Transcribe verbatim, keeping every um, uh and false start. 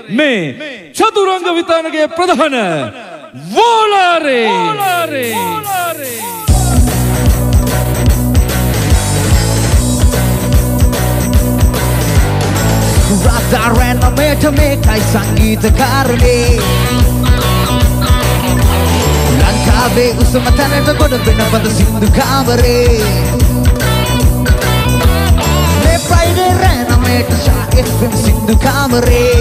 මේ චතුරංග විතානගේ ප්‍රධාන වෝලාරේ වෝලාරේ රාජාරණ මේට මේකයි සංගීතකාරනේ ලංකාවේ උසම තැනට ගොඩ වෙනවද සින්දු කාමරේ මේ ෆ්‍රයිඩේ රෑන මේට ෂා එෆ් එම් සින්දු කාමරේ